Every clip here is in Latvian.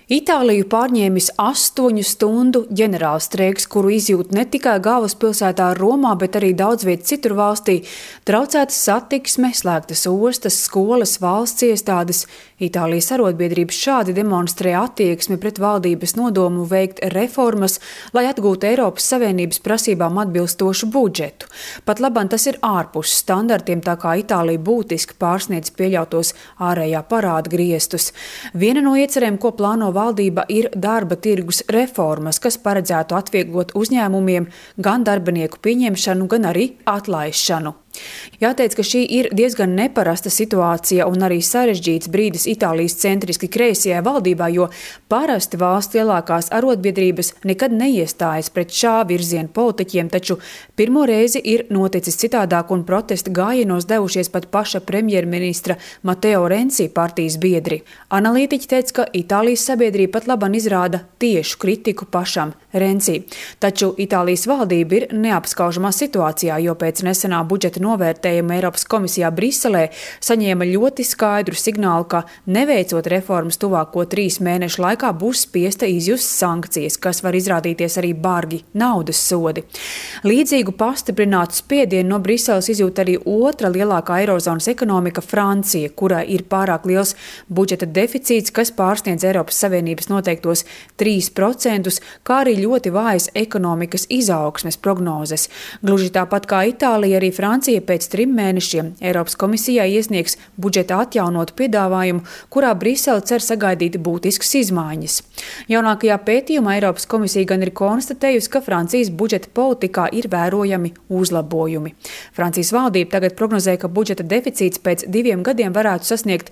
Itāliju pārņēmis 8 stundu ģenerālstreiks, kuru izjūt ne tikai galvaspilsētā Romā, bet arī daudz viet citur valstī. Traucētas satiksme, slēgtas ostas, skolas, valsts iestādes. Itālijas arotbiedrības šādi demonstrē attieksmi pret valdības nodomu veikt reformas, lai atgūtu Eiropas Savienības prasībām atbilstošu budžetu. Pat labam tas ir ārpus standartiem, tā kā Itālija būtiski pārsniedz pieļautos ārējā parāda griestus. Viena no iecerēm, ko plāno valdība, ir darba tirgus reformas, kas paredzētu atvieglot uzņēmumiem gan darbinieku pieņemšanu, gan arī atlaišanu. Jāteic, ka šī ir diezgan neparasta situācija un arī sarežģīts brīdis Itālijas centriski kreisajai valdībā, jo parasti valsts lielākās arotbiedrības nekad neiestājas pret šā virziena politiķiem, taču pirmo reizi ir noticis citādāk un protesta gājienos devušies pat paša premjerministra Matteo Renzi partijas biedri. Analītiķi teica, ka Itālijas sabiedrība pat labam izrāda tiešu kritiku pašam Renzi. Taču Itālijas valdība ir neapskaužamā situācijā, jo pēc nesenā budžeta novērtējuma Eiropas komisijā Briselē saņēma ļoti skaidru signālu, ka neveicot reformas tuvāko 3 mēnešu laikā būs spiesta izjust sankcijas, kas var izrādīties arī bargi naudas sodi. Līdzīgu pastiprinātu spiedienu no Briseles izjūt arī otra lielākā eirozonas ekonomika Francija, kurai ir pārāk liels budžeta deficīts, kas pārsniedz Eiropas Savienības noteiktos 3%, kā arī ļoti vājas ekonomikas izaugsmes prognozes. Gluži tāpat kā Itālija, arī Francija pēc 3 mēnešiem Eiropas komisijā iesniegs budžeta atjaunotu piedāvājumu, kurā Brisele cer sagaidīt būtiskas izmaiņas. Jaunākajā pētījumā Eiropas komisija gan ir konstatējusi, ka Francijas budžeta politikā ir vērojami uzlabojumi. Francijas valdība tagad prognozē, ka budžeta deficīts pēc 2 gadiem varētu sasniegt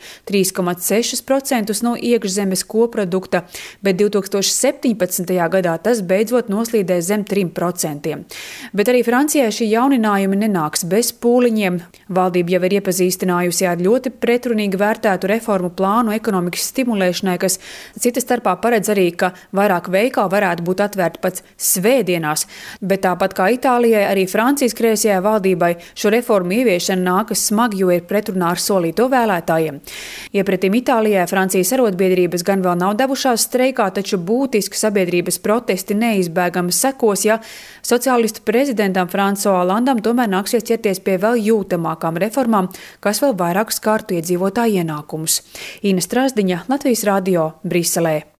3,6% no iekšzemes koprodukta, bet 2017. gadā tas beidzot noslīdēs zem 3%. Bet arī Francijai šī jauninājumi nenāks bez pūliņiem. Valdība jau ir iepazīstinājusi ar ļoti pretrunīgi vērtētu reformu plānu ekonomikas stimulēšanai, kas cita starpā paredz arī, ka vairāk veikalu varētu būt atvērti pats svētdienās. Bet tāpat kā Itālijai, arī Francijas kreisajai valdībai šo reformu ieviešana nākas smagi, jo ir pretrunā ar solīto vēlētājiem. Iepretim Itālijai Francijas arotbiedrības gan vēl nav devušās streikā, taču būtiski sabiedrības protesti neizbēgami sekos, ja sociālistu prezidentam François Hollandam tomēr nāksies ķerties pie vēl jūtamākām reformām, kas vēl vairāk skārtu iedzīvotāju ienākumus. Ina Strasdiņa, Latvijas radio, Briselē.